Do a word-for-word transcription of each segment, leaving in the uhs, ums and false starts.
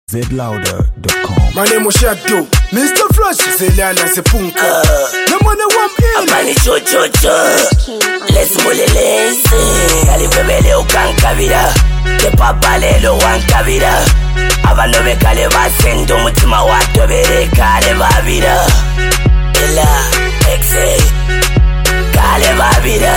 zed louder dot com. My name is Shadow, Mister Flash, Zelala Sepunka. No money one in. Mani cho cho cho. Les moleles. Kali kwebele ukankabira. Ke papa lelo wankabira. Abano bekale basendo mutima wato bere kale babira. Ela exe kale babira.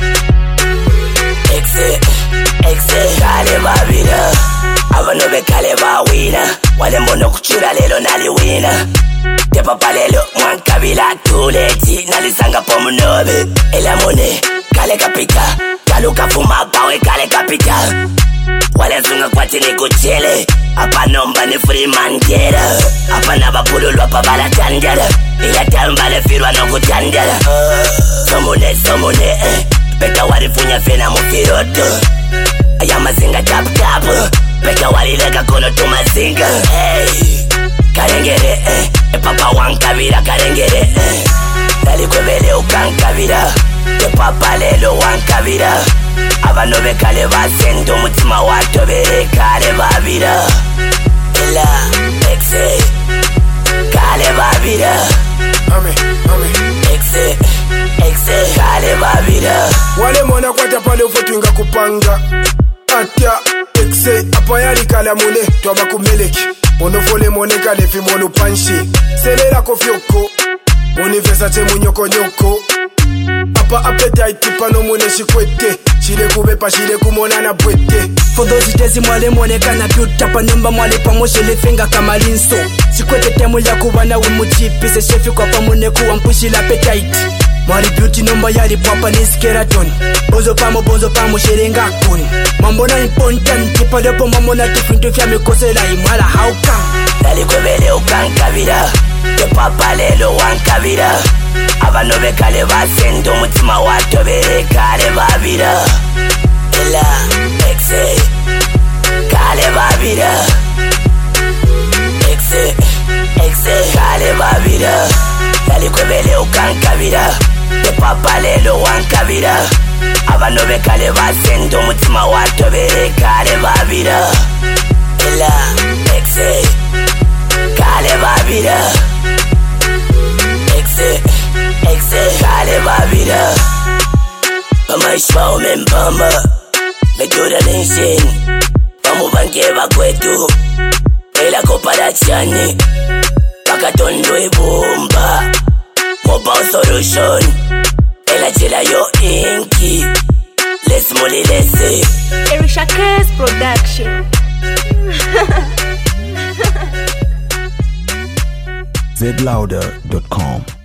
Exe exe kale babira. Abano bekale bawina. Wale mbono kuchura lelo nali wina. Te papa lelo mwankabila tuleti. Nalisanga pomunobe. Ela mone kale kapita. Kaluka fuma bawe kale kapita. Wale zunga kwa tini kuchele. Apa nomba ni free mandera. Apa naba pululu apa bala tandela. Ila tamba le firwa no kutandela. Somune somune eh. Peka warifunya fena mufiroto. Ayamazinga tap tap. Peka warileka kono tumazinga. Hey, karengere eh. E papa wankabira karengere eh. Dali kwebele ukankabira. E papa lelo wankabira. Abano bekale basendo mutima wato bere kale babira. Ela exe kale babira. Ame, ame. Exe exe kale babira. Wale mwana kwata pale ufotuinga kupanga. Atya exe apayali kala mune twaba kumeleki. Mono fole mone kale fi mono panshi. Selela kofyoko. Moni vesa te munyoko nyoko. Apa appetite pano mune shikwete. Shile kubepa shile kumona na bwete. For those days mwale mwone kana built up a number mwale pamoshe lefinga kama linso. Sikwete temu ya kubana umuchipi se shefi kwa pamune kuwa mpushi la appetite. Mwali beauty number yali papa ni skeleton. Bozo pamo bozo pamo sherenga kuni. Mambo na important tipa lepo mambo na tifintu fya mikose la imala how come. Dali kwebele ukankabira. Ke papa lelo wankabira. Abano bekale basendo mutima wato bere kale babira. Ela exe kale babira. Exe exe kale babira. Dali kwebele ukankabira. Ke papa lelo wankabira. Abano bekale basendo mutima wato bere kale babira. Ela exe kale babira. Exe exe kale babira. Mama ishwa umembamba. Medura nation. Pamu bange bakwetu. Ela kopara chani. Pakatondo ibumba. Mobile solution. Ela chela yo inki. Les moli lese. Erisha Case Production. zed louder dot com.